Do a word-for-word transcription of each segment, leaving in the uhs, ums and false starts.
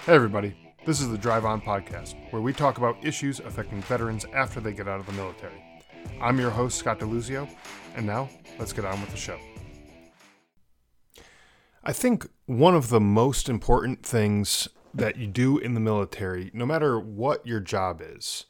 Hey everybody, this is the Drive On Podcast, where we talk about issues affecting veterans after they get out of the military. I'm your host, Scott DeLuzio, and now let's get on with the show. I think one of the most important things that you do in the military, no matter what your job is,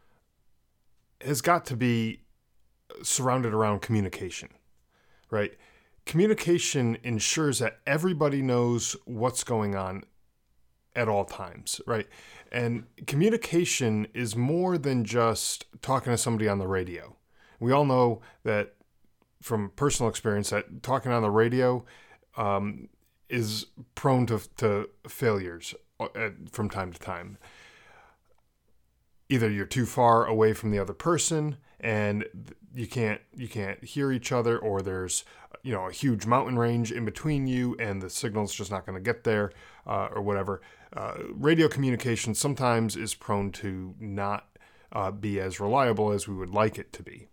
has got to be surrounded around communication, right? Communication ensures that everybody knows what's going on at all times, right? And communication is more than just talking to somebody on the radio. We all know that from personal experience that talking on the radio um, is prone to, to failures at, from time to time. Either you're too far away from the other person and you can't you can't hear each other, or there's you know a huge mountain range in between you and the signal's just not going to get there, uh, or whatever. Uh, radio communication sometimes is prone to not uh, be as reliable as we would like it to be.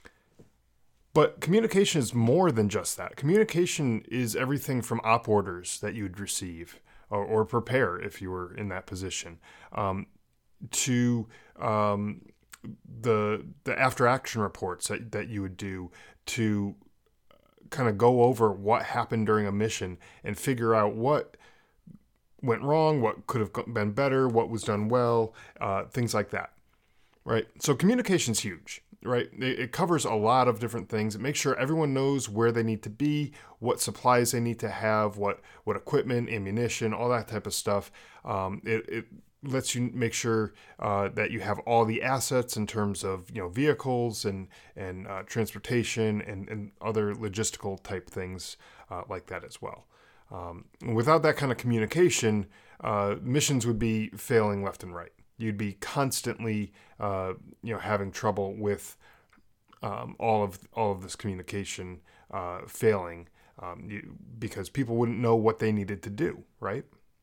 But communication is more than just that. Communication is everything from op orders that you'd receive or, or prepare if you were in that position, um, to um, the the after action reports that, that you would do to kind of go over what happened during a mission and figure out what went wrong, what could have been better, what was done well, uh, things like that, right? So communication's huge, right? It, it covers a lot of different things. It makes sure everyone knows where they need to be, what supplies they need to have, what what equipment, ammunition, all that type of stuff. Um, it, it lets you make sure uh, that you have all the assets in terms of you know vehicles and and uh, transportation and, and other logistical type things uh, like that as well. Um, without that kind of communication, uh, missions would be failing left and right. You'd be constantly, uh, you know, having trouble with um, all of all of this communication uh, failing um, you, because people wouldn't know what they needed to do. Right?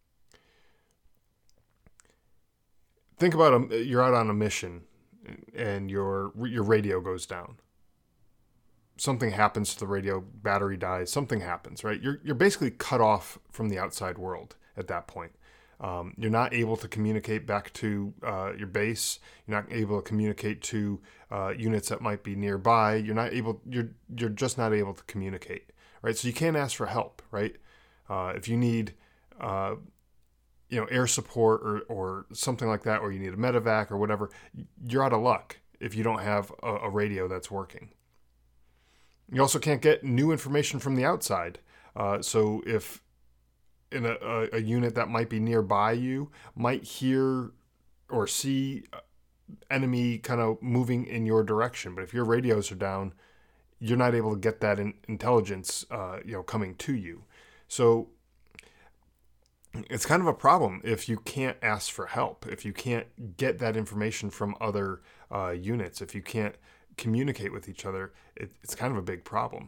Think about a, you're out on a mission and your your radio goes down. Something happens to the radio, battery dies, something happens, right? You're you're basically cut off from the outside world at that point. Um, you're not able to communicate back to uh, your base. You're not able to communicate to uh, units that might be nearby. You're not able. You're you're just not able to communicate, right? So you can't ask for help, right? Uh, if you need, uh, you know, air support or or something like that, or you need a medevac or whatever, you're out of luck if you don't have a, a radio that's working. You also can't get new information from the outside. Uh, so if in a, a, a unit that might be nearby you might hear or see enemy kind of moving in your direction, but if your radios are down, you're not able to get that in, intelligence, uh, you know, coming to you. So it's kind of a problem if you can't ask for help, if you can't get that information from other uh, units, if you can't communicate with each other, it, it's kind of a big problem.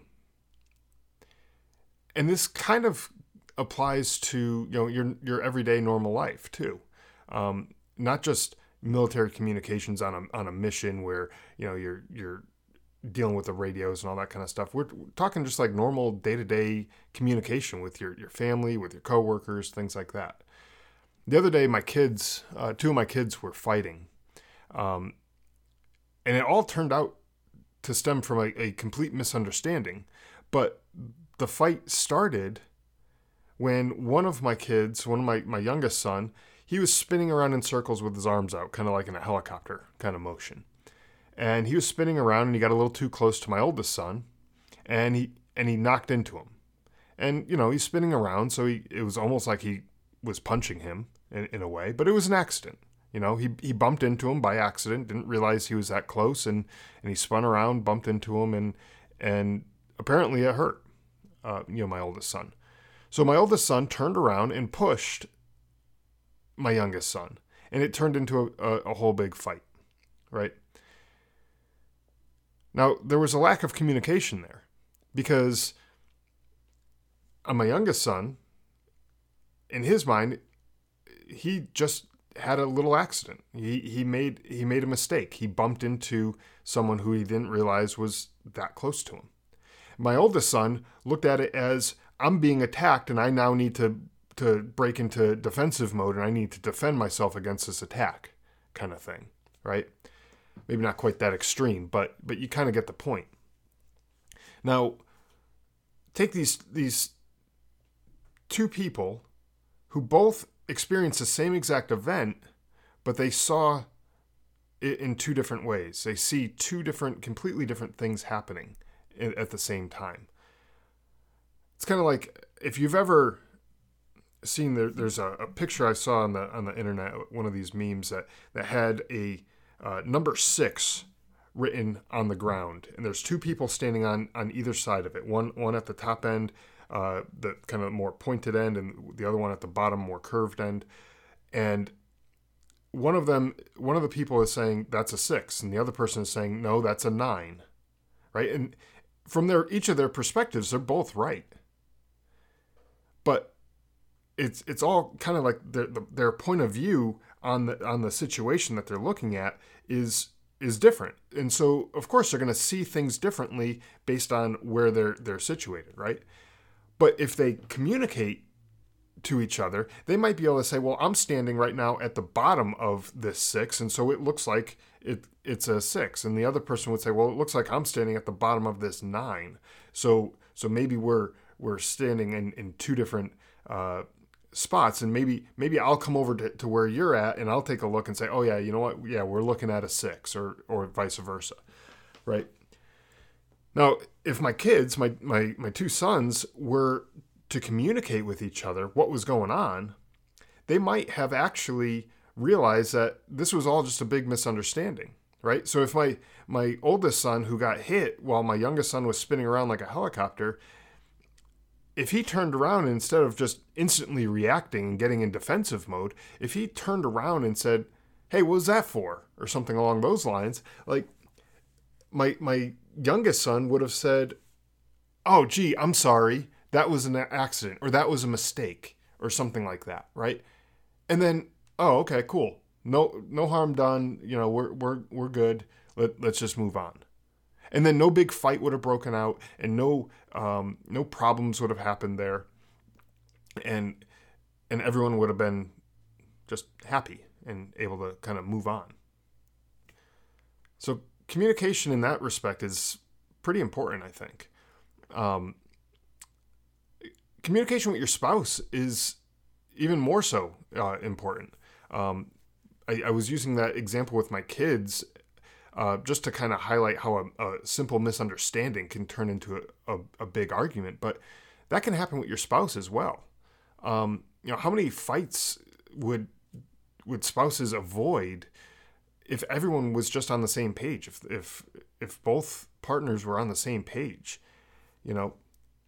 And this kind of applies to you know your your everyday normal life too, um, not just military communications on a on a mission where you know you're you're dealing with the radios and all that kind of stuff. We're, we're talking just like normal day to day communication with your your family, with your coworkers, things like that. The other day, my kids, uh, two of my kids were fighting. Um, And it all turned out to stem from a, a complete misunderstanding. But the fight started when one of my kids, one of my, my youngest son, he was spinning around in circles with his arms out, kind of like in a helicopter kind of motion. And he was spinning around and he got a little too close to my oldest son and he and he knocked into him. And, you know, he's spinning around, so he it was almost like he was punching him in, in a way, but it was an accident. You know, he he bumped into him by accident, didn't realize he was that close, and, and he spun around, bumped into him, and and apparently it hurt, uh, you know, my oldest son. So my oldest son turned around and pushed my youngest son, and it turned into a, a, a whole big fight, right? Now, there was a lack of communication there, because on my youngest son, in his mind, he just had a little accident. He he made he made a mistake. He bumped into someone who he didn't realize was that close to him. My oldest son looked at it as, I'm being attacked and I now need to to break into defensive mode and I need to defend myself against this attack, kind of thing, right? Maybe not quite that extreme, but but you kind of get the point. Now, take these these two people who both experienced the same exact event, but they saw it in two different ways. They see two different, completely different things happening at the same time. It's kind of like if you've ever seen there, there's a, a picture I saw on the on the internet, one of these memes that that had a uh, number six written on the ground, and there's two people standing on on either side of it. One one at the top end, uh, the kind of more pointed end, and the other one at the bottom, more curved end. And one of them, one of the people is saying that's a six, and the other person is saying no, that's a nine, right? And from their each of their perspectives, they're both right. But it's it's all kind of like their their point of view on the on the situation that they're looking at is is different, and so of course they're going to see things differently based on where they're they're situated, right? But if they communicate to each other, they might be able to say, well, I'm standing right now at the bottom of this six, and so it looks like it it's a six. And the other person would say, well, it looks like I'm standing at the bottom of this nine. So so maybe we're we're standing in, in two different uh, spots, and maybe maybe I'll come over to, to where you're at, and I'll take a look and say, oh yeah, you know what? Yeah, we're looking at a six, or or vice versa, right? Now, if my kids, my my my two sons, were to communicate with each other what was going on, they might have actually realized that this was all just a big misunderstanding, right? So if my my oldest son, who got hit while my youngest son was spinning around like a helicopter, if he turned around and instead of just instantly reacting and getting in defensive mode, if he turned around and said, hey, what was that for? Or something along those lines, like my my youngest son would have said, oh, gee, I'm sorry. That was an accident, or that was a mistake, or something like that, right? And then, oh, okay, cool. No, no harm done. You know, we're we're we're good. Let let's just move on. And then no big fight would have broken out, and no um, no problems would have happened there, and and everyone would have been just happy and able to kind of move on. So communication in that respect is pretty important, I think. Um, Communication with your spouse is even more so uh, important. Um, I, I was using that example with my kids uh, just to kind of highlight how a, a simple misunderstanding can turn into a, a, a big argument, but that can happen with your spouse as well. Um, you know, how many fights would would spouses avoid if everyone was just on the same page? If if if both partners were on the same page, you know.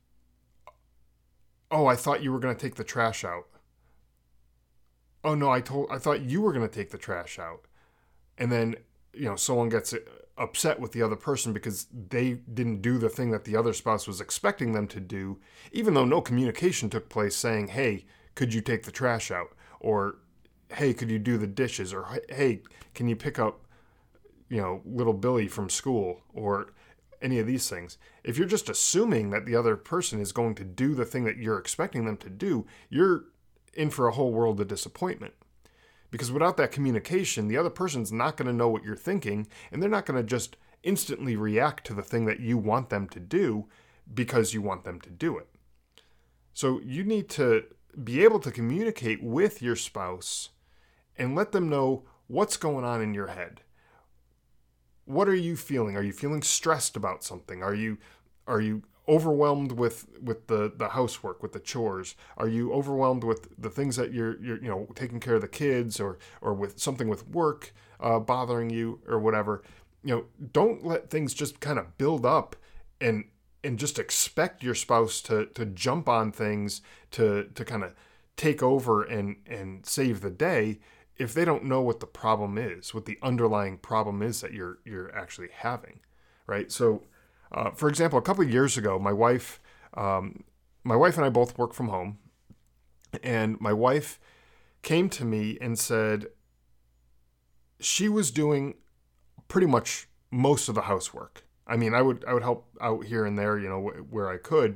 Oh, I thought you were going to take the trash out. Oh no, I told I thought you were going to take the trash out. And then, you know, someone gets upset with the other person because they didn't do the thing that the other spouse was expecting them to do, even though no communication took place saying, "Hey, could you take the trash out?" Or, "Hey, could you do the dishes?" Or, "Hey, can you pick up, you know, little Billy from school?" Or any of these things. If you're just assuming that the other person is going to do the thing that you're expecting them to do, you're in for a whole world of disappointment. Because without that communication, the other person's not going to know what you're thinking, and they're not going to just instantly react to the thing that you want them to do because you want them to do it. So you need to be able to communicate with your spouse and let them know what's going on in your head. What are you feeling? Are you feeling stressed about something? Are you are you overwhelmed with, with the, the housework, with the chores? Are you overwhelmed with the things that you're you're you know taking care of the kids, or or with something with work uh, bothering you, or whatever? You know, don't let things just kind of build up and and just expect your spouse to to jump on things to to kind of take over and and save the day, if they don't know what the problem is, what the underlying problem is that you're you're actually having, right? So, uh, for example, a couple of years ago, my wife, um, my wife and I both work from home, and my wife came to me and said she was doing pretty much most of the housework. I mean, I would I would help out here and there, you know, wh- where I could, but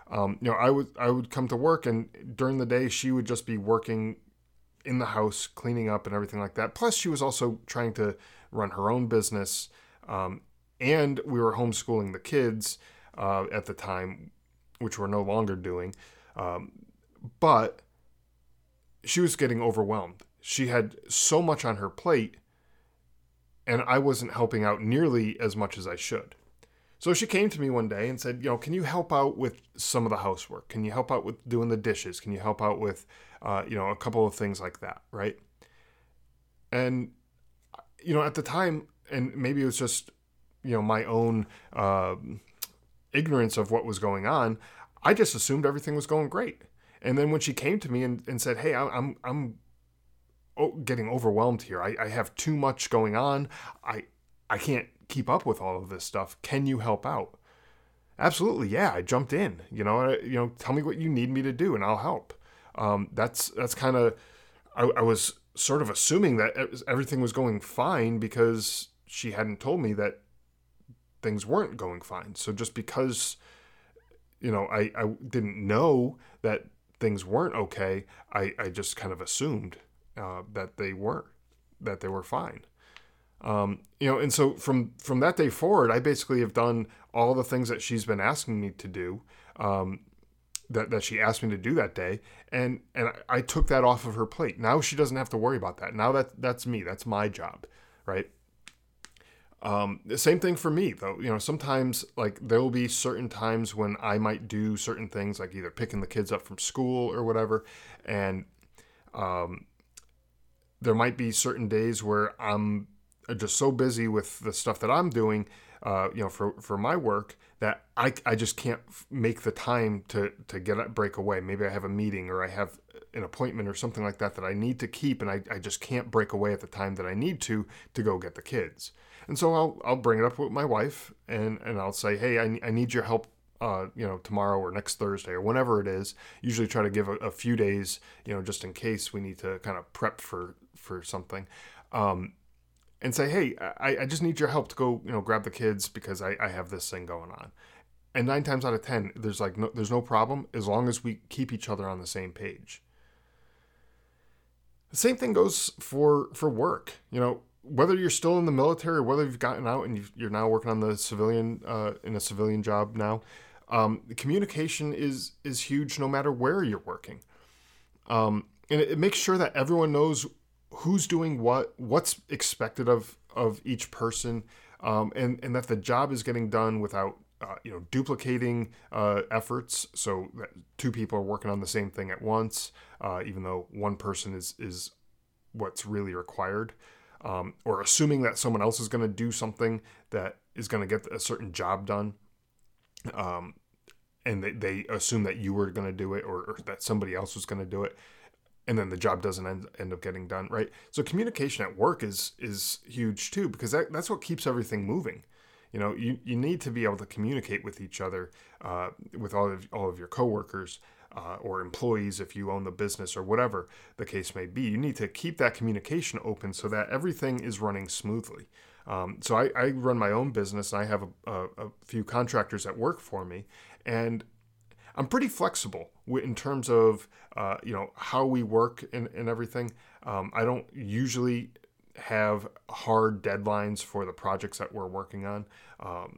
Um, you know, I would I would come to work, and during the day she would just be working in the house, cleaning up and everything like that. Plus, she was also trying to run her own business, um, and we were homeschooling the kids uh, at the time, which we're no longer doing. Um, but she was getting overwhelmed. She had so much on her plate, and I wasn't helping out nearly as much as I should. So she came to me one day and said, you know, can you help out with some of the housework? Can you help out with doing the dishes? Can you help out with, uh, you know, a couple of things like that, right? And, you know, at the time, and maybe it was just, you know, my own uh, ignorance of what was going on, I just assumed everything was going great. And then when she came to me and, and said, hey, I'm I'm getting overwhelmed here. I, I have too much going on. I I can't keep up with all of this stuff. Can you help out? Absolutely, yeah. I jumped in. You know, I, you know, tell me what you need me to do, and I'll help. Um, that's that's kind of. I, I was sort of assuming that everything was going fine because she hadn't told me that things weren't going fine. So just because, you know, I, I didn't know that things weren't okay, I, I just kind of assumed uh, that they were, that they were fine. Um, you know, and so from, from that day forward, I basically have done all the things that she's been asking me to do, um, that, that she asked me to do that day. And, and I took that off of her plate. Now she doesn't have to worry about that. Now that that's me, that's my job. Right. Um, the same thing for me though. You know, sometimes like there will be certain times when I might do certain things, like either picking the kids up from school or whatever. And, um, there might be certain days where I'm just so busy with the stuff that I'm doing, uh, you know, for, for my work that I, I just can't make the time to, to get up, break away. Maybe I have a meeting or I have an appointment or something like that that I need to keep, and I, I just can't break away at the time that I need to, to go get the kids. And so I'll, I'll bring it up with my wife and, and I'll say, hey, I, I need your help, uh, you know, tomorrow or next Thursday or whenever it is. Usually try to give a, a few days, you know, just in case we need to kind of prep for, for something. Um, and say, hey, I, I just need your help to go, you know, grab the kids because I, I have this thing going on. And nine times out of ten, there's like no, there's no problem as long as we keep each other on the same page. The same thing goes for for work. You know, whether you're still in the military or whether you've gotten out and you've, you're now working on the civilian uh, in a civilian job now, um, the communication is is huge no matter where you're working, um, and it, it makes sure that everyone knows who's doing what, what's expected of, of each person, um, and, and that the job is getting done without, uh, you know, duplicating uh, efforts. So that two people are working on the same thing at once, uh, even though one person is, is what's really required, um, or assuming that someone else is going to do something that is going to get a certain job done. Um, and they, they assume that you were going to do it or, or that somebody else was going to do it. And then the job doesn't end, end up getting done, right? So communication at work is is huge too, because that, that's what keeps everything moving. You know, you, you need to be able to communicate with each other, uh, with all of all of your coworkers uh, or employees if you own the business or whatever the case may be. You need to keep that communication open so that everything is running smoothly. Um, so I, I run my own business. And I have a, a, a few contractors that work for me, and I'm pretty flexible in terms of, uh, you know, how we work and, and everything. Um, I don't usually have hard deadlines for the projects that we're working on. Um,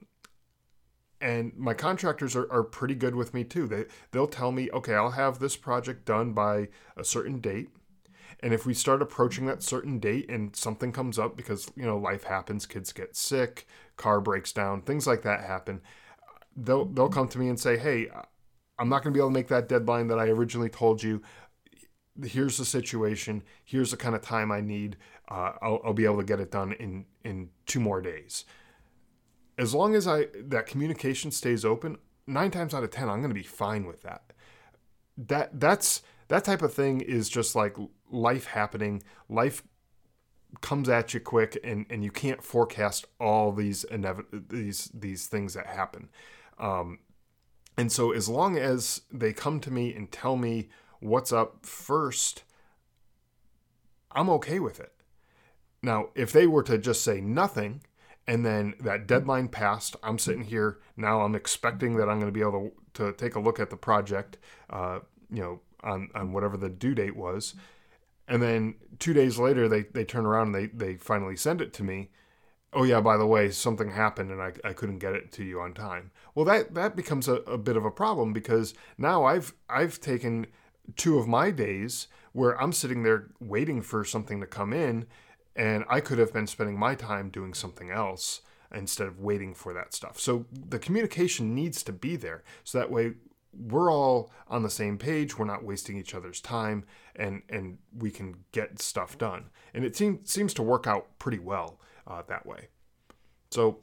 and my contractors are, are pretty good with me too. They, they'll tell me, okay, I'll have this project done by a certain date. And if we start approaching that certain date and something comes up because, you know, life happens, kids get sick, car breaks down, things like that happen, they'll, they'll come to me and say, hey, I'm not going to be able to make that deadline that I originally told you. Here's the situation. Here's the kind of time I need. Uh, I'll, I'll be able to get it done in, in two more days. As long as I that communication stays open, nine times out of ten, I'm going to be fine with that. That that's that type of thing is just like life happening. Life comes at you quick, and, and you can't forecast all these inevit- these these things that happen. Um, And so as long as they come to me and tell me what's up first, I'm okay with it. Now, if they were to just say nothing And then that deadline passed. I'm sitting here now. I'm expecting that I'm going to be able to, to take a look at the project, uh, you know, on, on whatever the due date was. And then two days later, they, they turn around and they, they finally send it to me. Oh yeah, by the way, something happened and I, I couldn't get it to you on time. Well, that, that becomes a, a bit of a problem, because now I've I've taken two of my days where I'm sitting there waiting for something to come in, and I could have been spending my time doing something else instead of waiting for that stuff. So the communication needs to be there, so that way we're all on the same page. We're not wasting each other's time, and and we can get stuff done. And it seems seems to work out pretty well uh, that way. So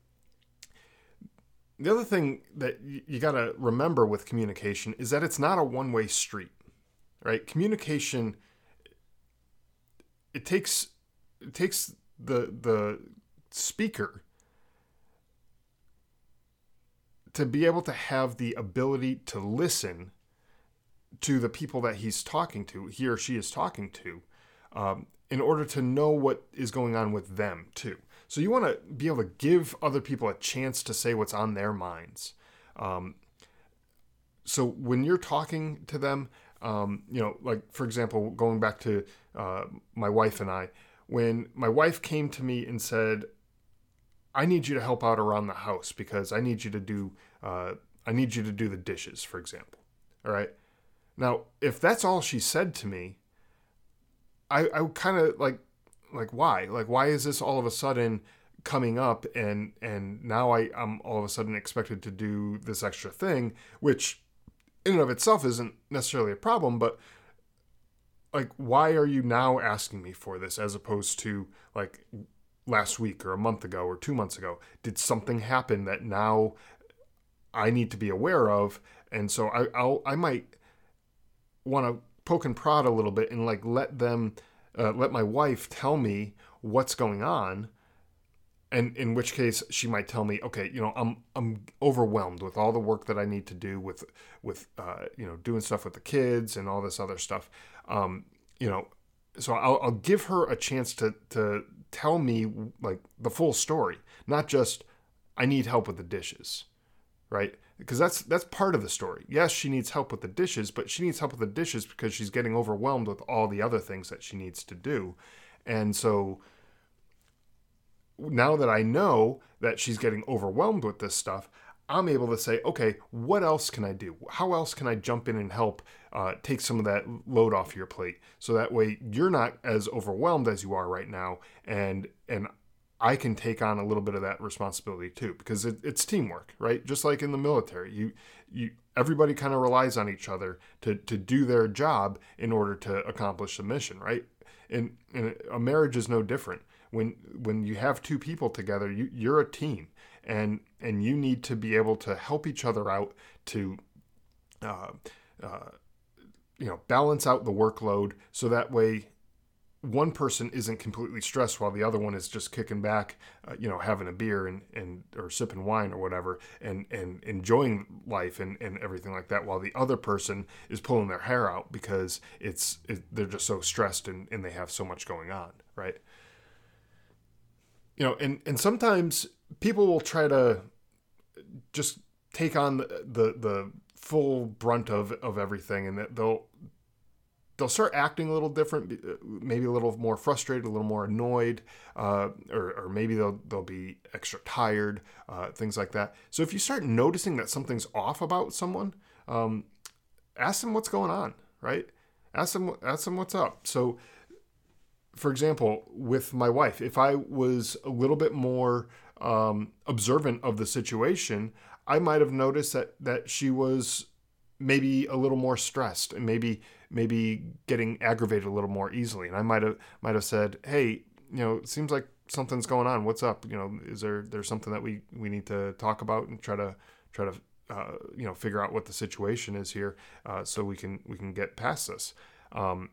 the other thing that you, you got to remember with communication is that it's not a one-way street, right? Communication, it takes it takes the the speaker to be able to have the ability to listen to the people that he's talking to, he or she is talking to, um, in order to know what is going on with them too. So you want to be able to give other people a chance to say what's on their minds. Um, so when you're talking to them, um, you know, like for example, going back to uh, my wife and I, when my wife came to me and said, I need you to help out around the house because I need you to do, uh, I need you to do the dishes, for example. All right. Now, if that's all she said to me, I, I kind of like, like, why? Like, why is this all of a sudden coming up? And, and now I, I'm all of a sudden expected to do this extra thing, which in and of itself isn't necessarily a problem, but like, why are you now asking me for this as opposed to like last week or a month ago or two months ago? Did something happen that now I need to be aware of? And so I, I'll, I might want to poke and prod a little bit and like let them, uh, let my wife tell me what's going on. And in which case she might tell me, okay, you know, I'm, I'm overwhelmed with all the work that I need to do with, with, uh, you know, doing stuff with the kids and all this other stuff. Um, you know, so I'll, I'll give her a chance to, to tell me like the full story, not just I need help with the dishes, right? Because that's that's part of the story. Yes, she needs help with the dishes, but she needs help with the dishes because she's getting overwhelmed with all the other things that she needs to do. And so now that I know that she's getting overwhelmed with this stuff, I'm able to say, okay, what else can I do? How else can I jump in and help uh, take some of that load off your plate? So that way you're not as overwhelmed as you are right now. And, and I can take on a little bit of that responsibility too, because it, it's teamwork, right? Just like in the military, you, you, everybody kind of relies on each other to, to do their job in order to accomplish the mission, right? And, and a marriage is no different. When, when you have two people together, you, you're a team. And and you need to be able to help each other out to, uh, uh, you know, balance out the workload so that way one person isn't completely stressed while the other one is just kicking back, uh, you know, having a beer and, and or sipping wine or whatever and, and enjoying life and, and everything like that, while the other person is pulling their hair out because it's it, they're just so stressed and, and they have so much going on, right? You know, and, and sometimes people will try to just take on the, the, the full brunt of, of everything, and that they'll they'll start acting a little different, maybe a little more frustrated, a little more annoyed, uh, or, or maybe they'll they'll be extra tired, uh, things like that. So if you start noticing that something's off about someone, um, ask them what's going on, right? Ask them ask them what's up. So, for example, with my wife, if I was a little bit more um, observant of the situation, I might have noticed that that she was maybe a little more stressed and maybe maybe getting aggravated a little more easily. And I might have might have said, "Hey, you know, it seems like something's going on. What's up? You know, is there there's something that we, we need to talk about and try to try to uh, you know figure out what the situation is here, uh, so we can we can get past this." Um,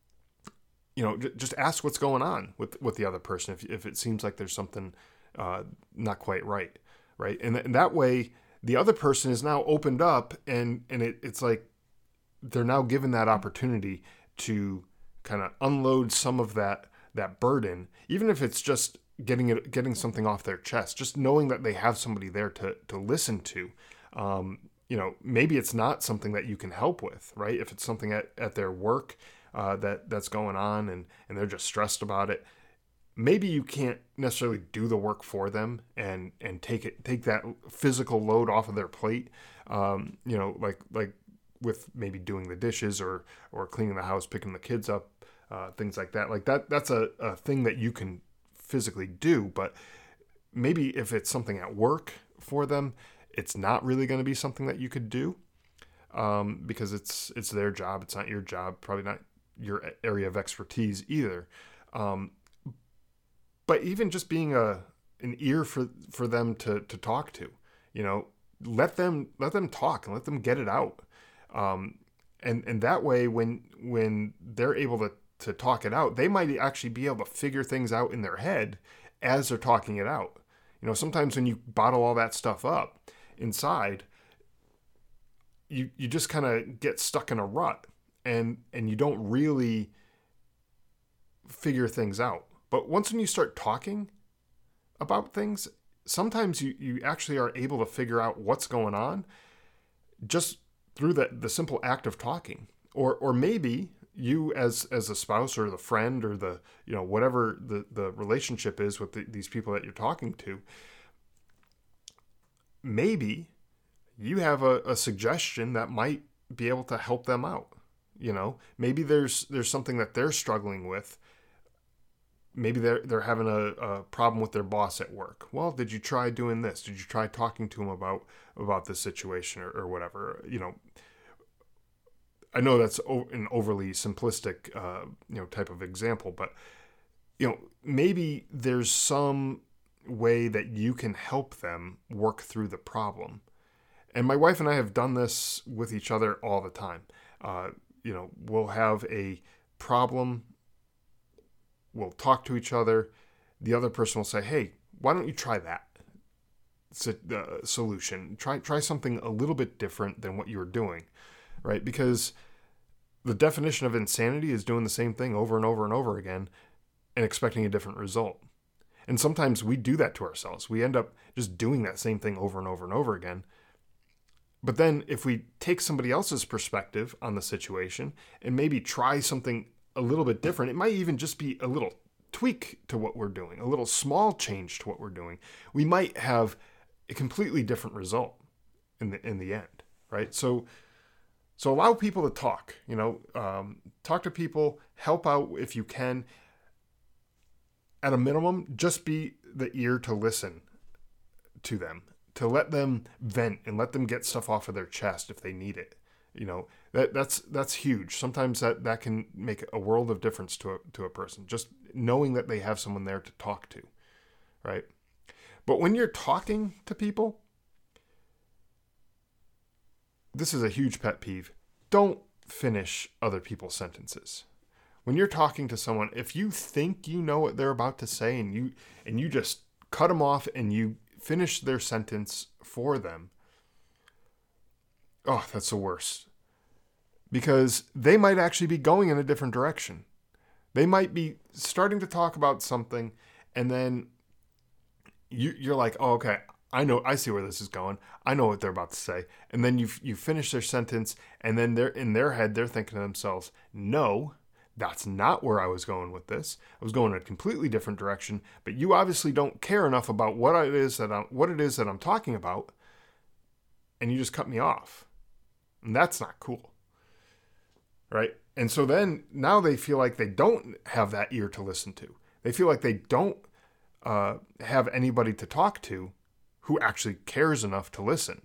you know, just ask what's going on with, with the other person if if it seems like there's something uh, not quite right, right? And, and that way, the other person is now opened up, and, and it, it's like they're now given that opportunity to kind of unload some of that that burden, even if it's just getting it, getting something off their chest, just knowing that they have somebody there to, to listen to. Um, you know, maybe it's not something that you can help with, right? If it's something at, at their work uh, that that's going on and, and they're just stressed about it, maybe you can't necessarily do the work for them and, and take it, take that physical load off of their plate. Um, you know, like, like with maybe doing the dishes or, or cleaning the house, picking the kids up, uh, things like that. Like that, that's a, a thing that you can physically do, but maybe if it's something at work for them, it's not really going to be something that you could do, um, because it's it's their job. It's not your job. Probably not your area of expertise either. Um, but even just being a an ear for for them to to talk to, you know, let them let them talk and let them get it out, um, and and that way when when they're able to to talk it out, they might actually be able to figure things out in their head as they're talking it out. You know, sometimes when you bottle all that stuff up inside, you you just kind of get stuck in a rut and and you don't really figure things out. But once when you start talking about things, sometimes you, you actually are able to figure out what's going on just through the, the simple act of talking. Or or maybe you as as a spouse or the friend or the, you know, whatever the, the relationship is with the, these people that you're talking to, maybe you have a, a suggestion that might be able to help them out. You know, maybe there's there's something that they're struggling with. Maybe they're they're having a, a problem with their boss at work. Well, did you try doing this? Did you try talking to them about about this situation or, or whatever? You know, I know that's an overly simplistic, uh, you know, type of example, but, you know, maybe there's some way that you can help them work through the problem. And my wife and I have done this with each other all the time. Uh, you know, we'll have a problem. We'll talk to each other. The other person will say, hey, why don't you try that uh, solution? Try, try something a little bit different than what you were doing. Right? Because the definition of insanity is doing the same thing over and over and over again and expecting a different result. And sometimes we do that to ourselves. We end up just doing that same thing over and over and over again. But then if we take somebody else's perspective on the situation and maybe try something a little bit different, it might even just be a little tweak to what we're doing, a little small change to what we're doing, we might have a completely different result in the in the end, right? So So allow people to talk, you know, um, talk to people, help out if you can. At a minimum, just be the ear to listen to them, to let them vent and let them get stuff off of their chest if they need it. You know, that that's that's huge. Sometimes that, that can make a world of difference to a, to a person, just knowing that they have someone there to talk to, right? But when you're talking to people, this is a huge pet peeve. Don't finish other people's sentences. When you're talking to someone, if you think you know what they're about to say and you and you just cut them off and you finish their sentence for them, oh, that's the worst. Because they might actually be going in a different direction. They might be starting to talk about something and then you, you're like, oh, okay, I know, I see where this is going. I know what they're about to say. And then you you finish their sentence, and then they're in their head, they're thinking to themselves, no, that's not where I was going with this. I was going in a completely different direction, but you obviously don't care enough about what it is that I'm, what it is that I'm talking about, and you just cut me off. And that's not cool. Right? And so then now they feel like they don't have that ear to listen to. They feel like they don't uh, have anybody to talk to who actually cares enough to listen.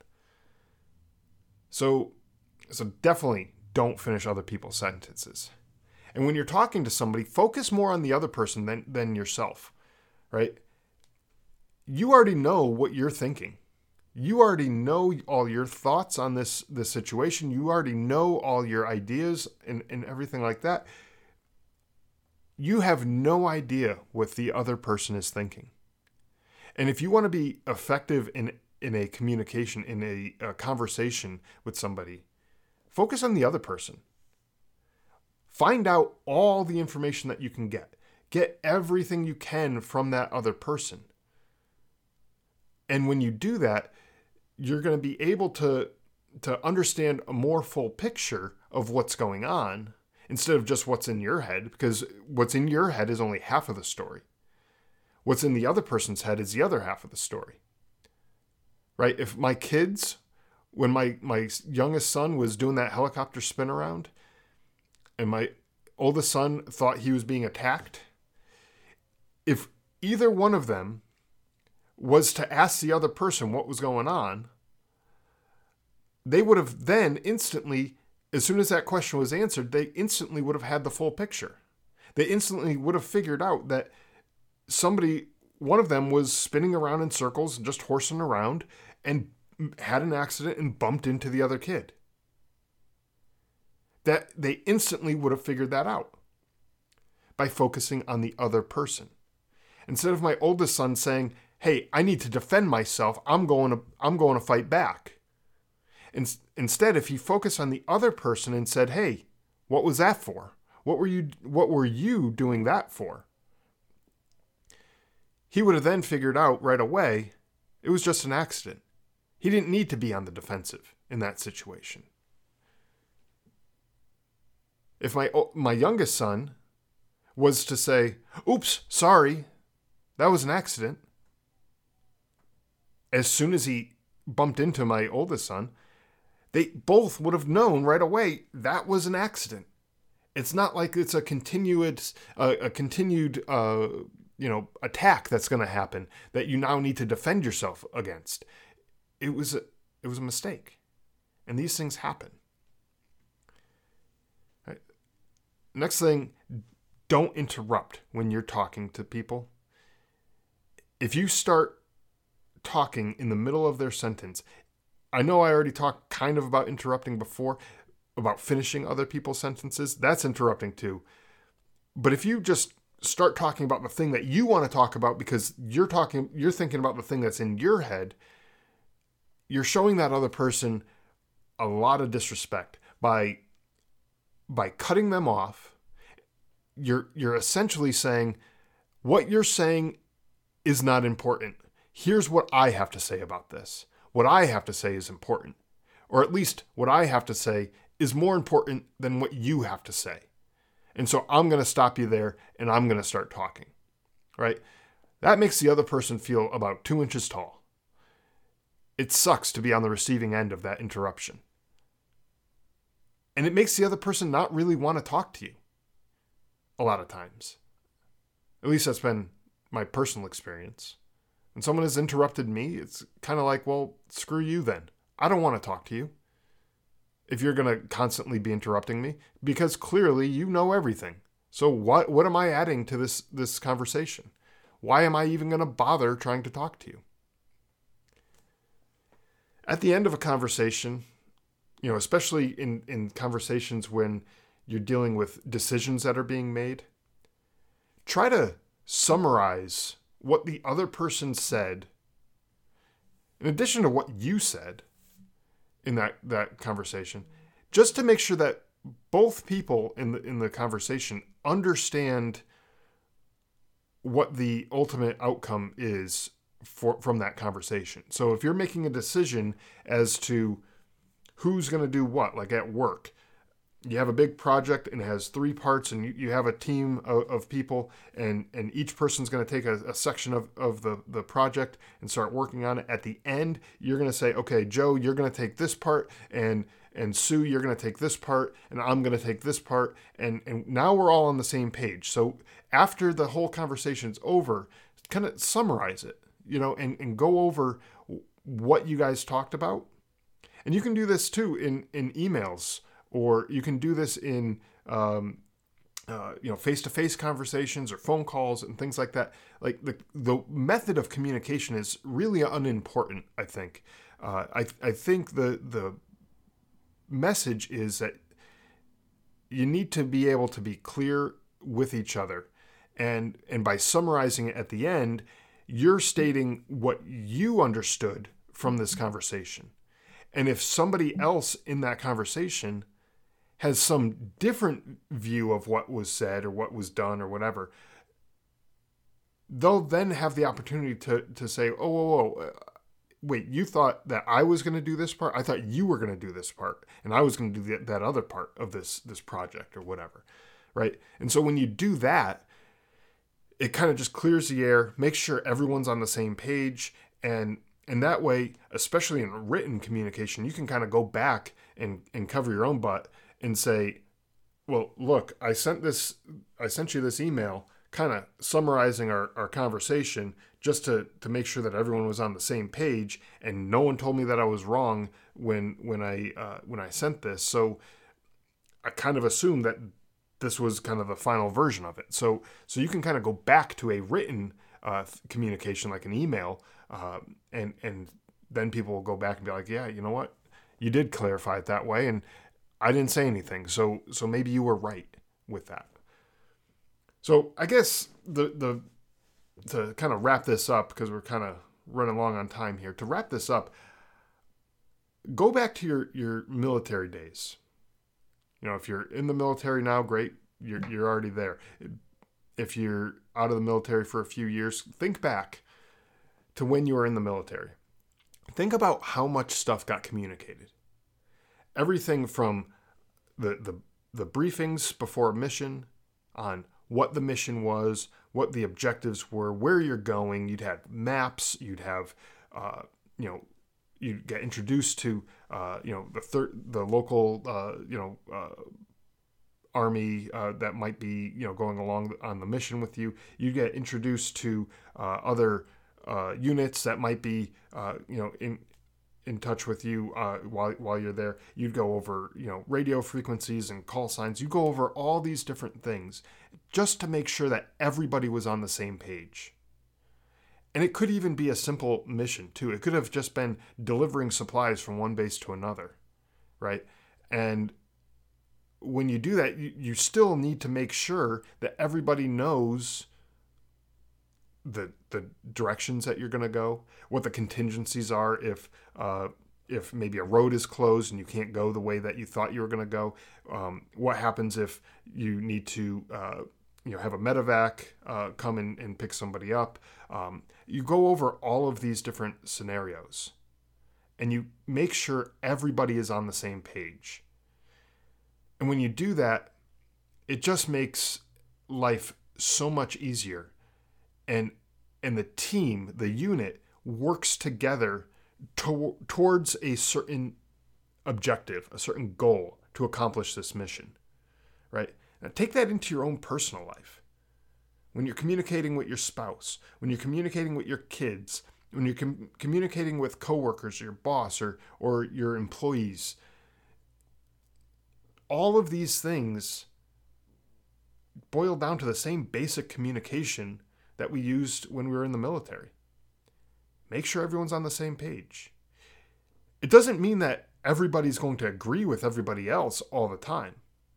So, so definitely don't finish other people's sentences. And when you're talking to somebody, focus more on the other person than, than yourself, right? You already know what you're thinking. You already know all your thoughts on this, this situation. You already know all your ideas and, and everything like that. You have no idea what the other person is thinking. And if you want to be effective in, in a communication, in a, a conversation with somebody, focus on the other person. Find out all the information that you can get. Get everything you can from that other person. And when you do that, you're going to be able to, to understand a more full picture of what's going on instead of just what's in your head, because what's in your head is only half of the story. What's in the other person's head is the other half of the story. Right? If my kids, when my, my youngest son was doing that helicopter spin around, and my oldest son thought he was being attacked, if either one of them was to ask the other person what was going on, they would have then instantly, as soon as that question was answered, they instantly would have had the full picture. They instantly would have figured out that somebody, one of them was spinning around in circles and just horsing around and had an accident and bumped into the other kid. That they instantly would have figured that out by focusing on the other person. Instead of my oldest son saying, hey, I need to defend myself, I'm going to, I'm going to fight back. And instead, if he focused on the other person and said, hey, what was that for? What were you, what were you doing that for? He would have then figured out right away, it was just an accident. He didn't need to be on the defensive in that situation. If my my youngest son was to say, oops, sorry, that was an accident, as soon as he bumped into my oldest son, they both would have known right away that was an accident. It's not like it's a continued, uh, a continued, uh, you know, attack that's going to happen that you now need to defend yourself against. It was a, it was a mistake, and these things happen. Right. Next thing, don't interrupt when you're talking to people. If you start talking in the middle of their sentence, I know I already talked kind of about interrupting before, about finishing other people's sentences. That's interrupting too. But if you just start talking about the thing that you want to talk about because you're talking, you're thinking about the thing that's in your head, you're showing that other person a lot of disrespect by by cutting them off. You're you're essentially saying, what you're saying is not important. Here's what I have to say about this. What I have to say is important. Or at least what I have to say is more important than what you have to say. And so I'm going to stop you there and I'm going to start talking. Right? That makes the other person feel about two inches tall. It sucks to be on the receiving end of that interruption. And it makes the other person not really want to talk to you. A lot of times. At least that's been my personal experience. When someone has interrupted me, it's kind of like, well, screw you then. I don't want to talk to you if you're going to constantly be interrupting me, because clearly you know everything. So what what am I adding to this, this conversation? Why am I even going to bother trying to talk to you? At the end of a conversation, you know, especially in, in conversations when you're dealing with decisions that are being made, try to summarize what the other person said, in addition to what you said in that, that conversation, just to make sure that both people in the in the conversation understand what the ultimate outcome is for from that conversation. So if you're making a decision as to who's going to do what, like at work, you have a big project and it has three parts and you, you have a team of, of people and, and each person's going to take a, a section of, of the, the project and start working on it. At the end, you're going to say, okay, Joe, you're going to take this part and and Sue, you're going to take this part and I'm going to take this part. And, and now we're all on the same page. So after the whole conversation's over, kind of summarize it, you know, and, and go over what you guys talked about. And you can do this too in, in emails. Or you can do this in, um, uh, you know, face-to-face conversations or phone calls and things like that. Like the the method of communication is really unimportant, I think. Uh, I I think the the message is that you need to be able to be clear with each other, and and by summarizing it at the end, you're stating what you understood from this conversation. And if somebody else in that conversation has some different view of what was said or what was done or whatever, they'll then have the opportunity to, to say, oh, whoa, whoa, uh, wait, you thought that I was going to do this part? I thought you were going to do this part, and I was going to do the, that other part of this this project or whatever, right? And so when you do that, it kind of just clears the air, makes sure everyone's on the same page, and and that way, especially in written communication, you can kind of go back and, and cover your own butt and say, well, look, I sent this, I sent you this email kind of summarizing our, our conversation just to, to make sure that everyone was on the same page, and no one told me that I was wrong when when I uh, when I sent this. So I kind of assumed that this was kind of the final version of it. So so you can kind of go back to a written uh, communication like an email, uh, and and then people will go back and be like, yeah, you know what, you did clarify it that way, and I didn't say anything. So so maybe you were right with that. So I guess the the to kind of wrap this up, because we're kind of running long on time here, to wrap this up, go back to your, your military days. You know, if you're in the military now, great, you're you're already there. If you're out of the military for a few years, think back to when you were in the military. Think about how much stuff got communicated. Everything from the the, the briefings before a mission on what the mission was, what the objectives were, where you're going. You'd have maps. You'd have, uh, you know, you'd get introduced to, uh, you know, the thir- the local, uh, you know, uh, army uh, that might be, you know, going along on the mission with you. You get introduced to uh, other uh, units that might be, uh, you know, in in touch with you uh, while while you're there. You'd go over, you know, radio frequencies and call signs. You go over all these different things just to make sure that everybody was on the same page. And it could even be a simple mission too. It could have just been delivering supplies from one base to another, right? And when you do that, you, you still need to make sure that everybody knows the the directions that you're going to go, what the contingencies are if uh, if maybe a road is closed and you can't go the way that you thought you were going to go. Um, what happens if you need to uh, you know have a medevac uh, come in and pick somebody up? Um, you go over all of these different scenarios, and you make sure everybody is on the same page. And when you do that, it just makes life so much easier. And and the team, the unit, works together to, towards a certain objective, a certain goal to accomplish this mission, right? Now take that into your own personal life. When you're communicating with your spouse, when you're communicating with your kids, when you're com- communicating with coworkers, or your boss, or or your employees, all of these things boil down to the same basic communication that we used when we were in the military. Make sure everyone's on the same page. It doesn't mean that everybody's going to agree with everybody else all the time.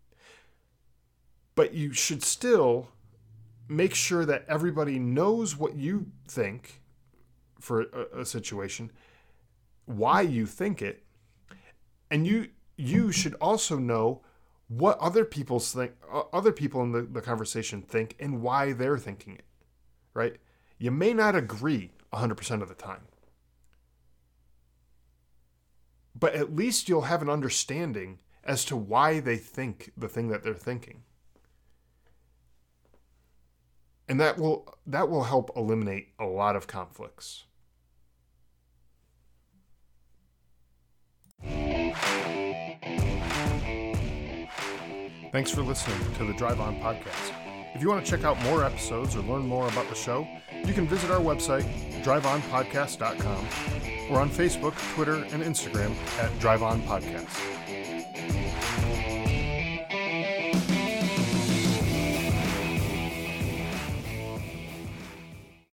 But you should still make sure that everybody knows what you think for a, a situation, why you think it, and you you should also know what other people's think, other people in the, the conversation think and why they're thinking it. Right? You may not agree one hundred percent of the time, but at least you'll have an understanding as to why they think the thing that they're thinking. And that will that will help eliminate a lot of conflicts. Thanks for listening to the Drive On Podcast. If you want to check out more episodes or learn more about the show, you can visit our website, drive on podcast dot com, or on Facebook, Twitter, and Instagram at Drive On Podcast.